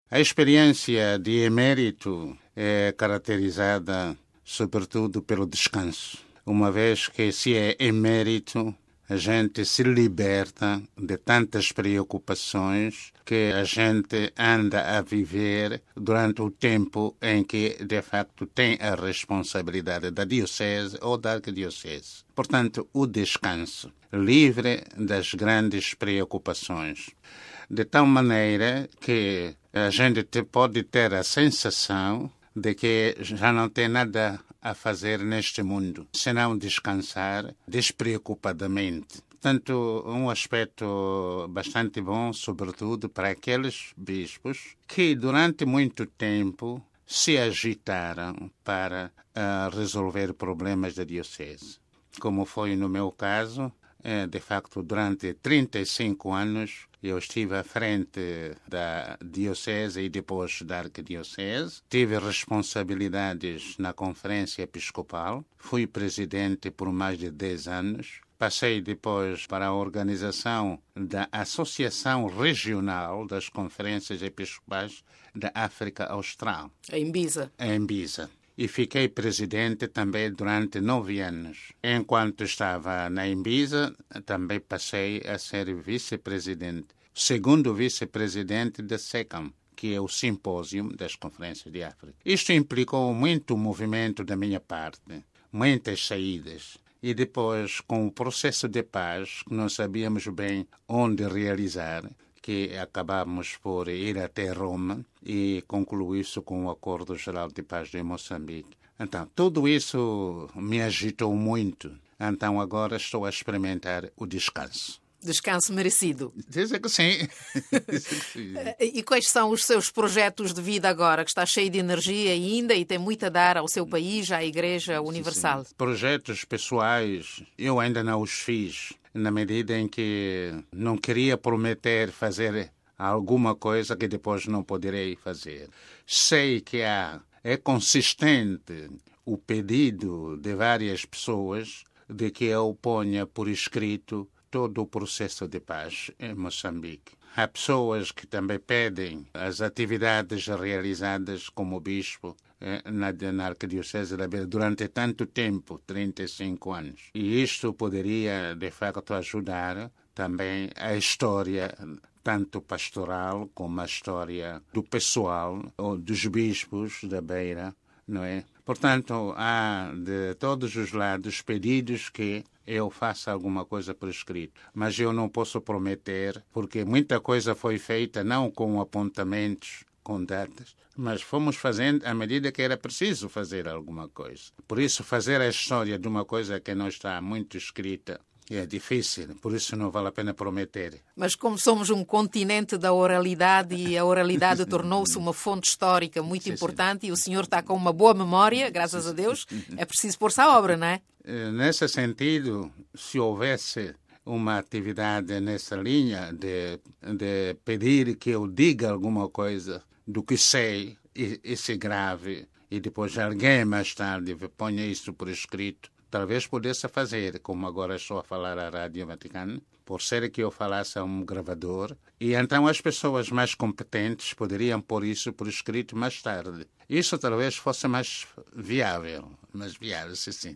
A experiência de emérito é caracterizada sobretudo pelo descanso. Uma vez que se é emérito, a gente se liberta de tantas preocupações que a gente anda a viver durante o tempo em que, de facto, tem a responsabilidade da diocese ou da arquidiocese. Portanto, o descanso, livre das grandes preocupações. De tal maneira que a gente pode ter a sensação de que já não tem nada a fazer neste mundo, senão descansar despreocupadamente. Portanto, um aspecto bastante bom, sobretudo para aqueles bispos que durante muito tempo se agitaram para resolver problemas da diocese. Como foi no meu caso, de facto, durante 35 anos, eu estive à frente da diocese e depois da arquidiocese. Tive responsabilidades na Conferência Episcopal. Fui presidente por mais de 10 anos. Passei depois para a organização da Associação Regional das Conferências Episcopais da África Austral. A Imbisa. A Imbisa. E fiquei presidente também durante 9 anos. Enquanto estava na Imbisa, também passei a ser vice-presidente, segundo vice-presidente da SECAM, que é o Simpósio das Conferências de África. Isto implicou muito movimento da minha parte, muitas saídas. E depois, com o processo de paz, que não sabíamos bem onde realizar, que acabamos por ir até Roma e concluir-se com o Acordo Geral de Paz de Moçambique. Então, tudo isso me agitou muito. Então, agora estou a experimentar o descanso. Descanso merecido. Dizem que sim. E quais são os seus projetos de vida agora, que está cheio de energia ainda e tem muito a dar ao seu país, à Igreja Universal? Sim. Projetos pessoais, eu ainda não os fiz, na medida em que não queria prometer fazer alguma coisa que depois não poderei fazer. Sei que é consistente o pedido de várias pessoas de que eu ponha por escrito todo o processo de paz em Moçambique. Há pessoas que também pedem as atividades realizadas como bispo na Arquidiocese da Beira durante tanto tempo, 35 anos. E isto poderia, de facto, ajudar também a história, tanto pastoral como a história do pessoal, ou dos bispos da Beira, não é? Portanto, há de todos os lados pedidos que eu faça alguma coisa por escrito. Mas eu não posso prometer, porque muita coisa foi feita, não com apontamentos, com datas, mas fomos fazendo à medida que era preciso fazer alguma coisa. Por isso, fazer a história de uma coisa que não está muito escrita é difícil, por isso não vale a pena prometer. Mas como somos um continente da oralidade e a oralidade tornou-se uma fonte histórica muito importante e o senhor está com uma boa memória, graças a Deus, é preciso pôr-se à obra, não é? Nesse sentido, se houvesse uma atividade nessa linha de pedir que eu diga alguma coisa do que sei e se grave e depois alguém mais tarde ponha isso por escrito, talvez pudesse fazer, como agora estou a falar à Rádio Vaticana, por ser que eu falasse a um gravador, e então as pessoas mais competentes poderiam pôr isso por escrito mais tarde. Isso talvez fosse mais viável, sim.